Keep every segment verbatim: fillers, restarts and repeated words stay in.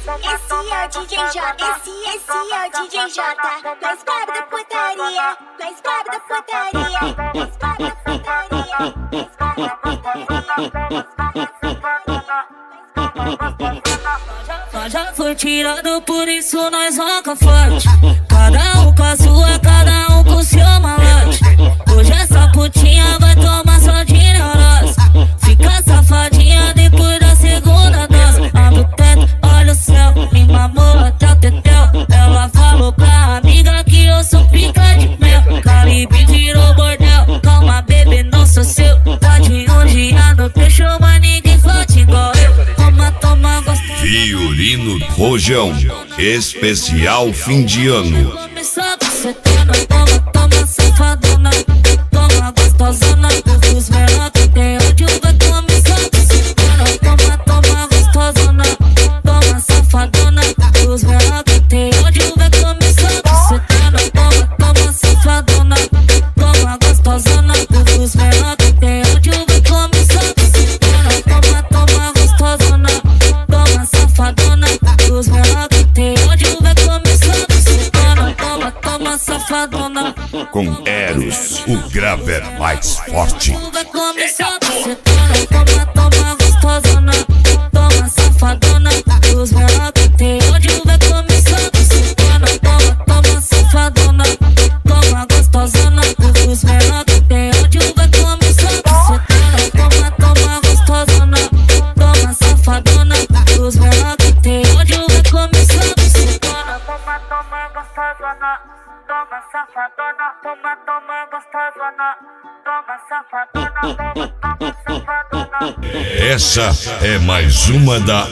é o D J J, esse, esse é o D J J. Mais brabo da putaria, mais brabo da putaria, mais brabo da putaria, mais brabo da putaria. Nós já foi tirado, por isso nós roca forte. Cada um com a sua, cada um com seu malote. Hoje essa putinha vai tomar só de neurose. Fica safadinha depois da segunda dose. Abre o teto, olha o céu, me mamou até o tetel. Ela falou pra amiga que eu sou pica de mel. Caribe virou bordel, calma bebê, não sou seu. Tá de um dia no peixe, mas ninguém flote igual eu. Toma, toma, gostosa. Violino Rojão, especial fim de ano. Começou você toma, toma, toma, safadona. Toma, gostosona. Os menor que tem onde vai começar você toma, toma, toma, gostosona. Toma, safadona. Os menor que tem onde vai começar você toma, toma, toma, safadona. Toma, gostosona. Os menor que tem onde vai começar você toma, toma, toma, gostosona. Toma, safadona. Os menor que tem onde vai começar você toma, toma, toma, safadona. Com Eros, o graver mais forte. Vai começar você toma, toma, toma, gostosona. Toma, safadona. Os menor que tem onde vai começar você toma, toma, toma, safadona. Toma, gostosona. Os menor que tem onde vai começar você toma, toma, toma, gostosona. Toma, safadona. Os menor que tem onde vai começar você toma, toma, toma, gostosona. Toma, safadona. Toma, toma, gostosona. Toma, safadona. Toma, toma, safadona. Essa é mais uma da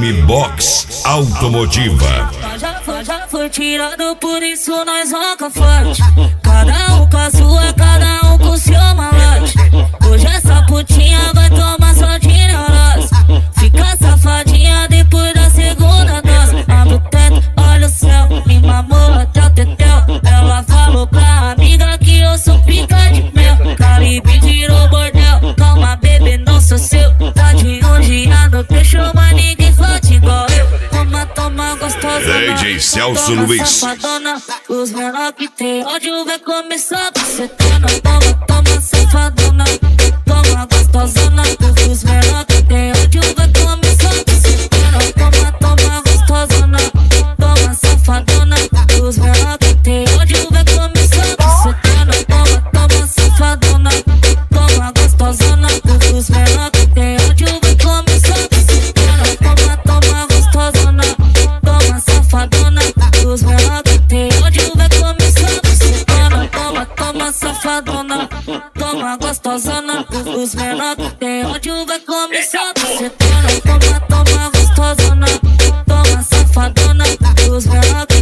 M-Box Automotiva. Nós já, nós já foi tirado, por isso nós roca forte. Cada um com a sua, cada um com seu malote. Hoje essa putinha vai tomar só de neurose. Fica safadinha depois da segunda dose. Abre o teto, olha o céu, me mamou até o tetel. Ela falou pra amiga que eu sou pica de mel. Caribe virou bordel, calma bebê, não sou seu. Tá de um dia no peixe, mas ninguém flote igual eu. Toma, toma, gostosona. D J Celso Toma, Luiz. safadona. Os menor que tem ódio vai começar você toma, toma, toma, safadona. Toma, gostosona. Os menor que tem ódio vai começar você toma, toma, toma, gostosona. Toma, safadona. Os menor que tem ódio vai começar você toma, toma, toma, safadona. Toma, gostosona. Os menor que tem ódio vai começar você toma, toma, toma, gostosona. Toma, safadona. Os menor que tem ódio vai começar você toma, toma, toma, safadona. Toma, gostosona. Os menor que tem ódio vai começar você toma, toma, toma, gostosona. Toma, safadona. Os menor